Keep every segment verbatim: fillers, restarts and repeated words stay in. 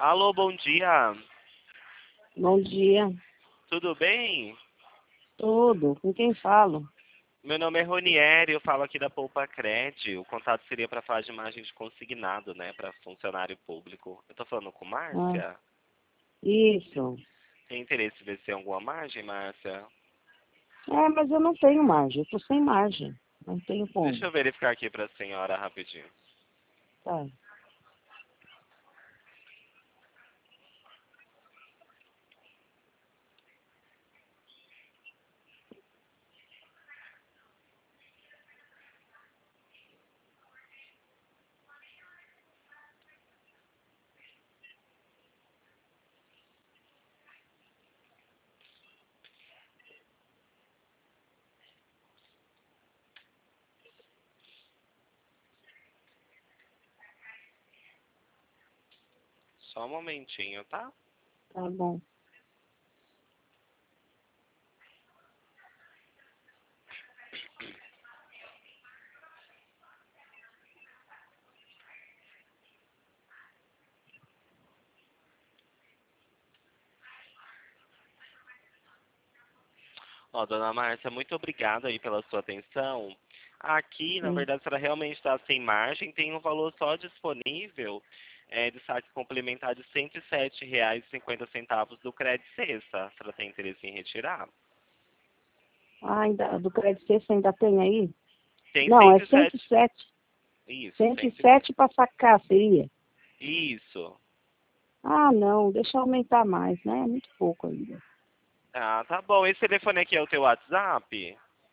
Alô, bom dia. Bom dia. Tudo bem? Tudo. Com quem falo? Meu nome é Ronieri, eu falo aqui da Poupa Cred. O contato seria para falar de imagem de consignado, né, para funcionário público. Eu tô falando com Ah, Márcia? isso. Tem interesse em ver se tem alguma margem, Márcia? É, mas eu não tenho margem. Eu tô sem margem. Não tenho como. Deixa eu verificar aqui para a senhora rapidinho. Tá. Só um momentinho, tá? Tá bom. Ó, dona Márcia, muito obrigado aí pela sua atenção. Aqui, na Sim. verdade, a senhora realmente está sem margem, tem um valor só disponível é, de saque complementar de cento e sete reais e cinquenta centavos do Credit Sexta. A senhora tem interesse em retirar? Ah, ainda, do Crédito Sexta ainda tem aí? Tem Não, é cento e sete. cento e sete. Isso, cento e cento. sete para sacar, seria? Isso. Ah, não. Deixa eu aumentar mais, né? É muito pouco ainda. Ah, tá bom. Esse telefone aqui é o teu WhatsApp?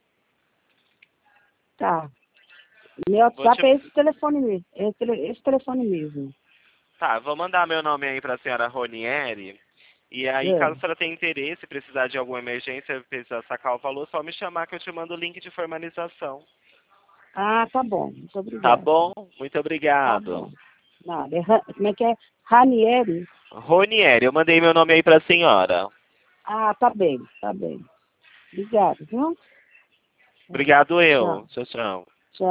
Tá. Meu Vou te... WhatsApp é esse telefone mesmo. É esse tele- esse telefone mesmo. Tá, vou mandar meu nome aí para a senhora Ronieri. E aí, É. caso a senhora tenha interesse, precisar de alguma emergência, precisar sacar o valor, só me chamar que eu te mando o link de formalização. Ah, tá bom. Muito Tá obrigada. bom? Muito Tá obrigado. bom. Nada. É Ra- como é que é? Ranieri? Ronieri, eu mandei meu nome aí para a senhora. Ah, tá bem, tá bem. Obrigado, viu? Obrigado eu. Tchau. Tchau, tchau.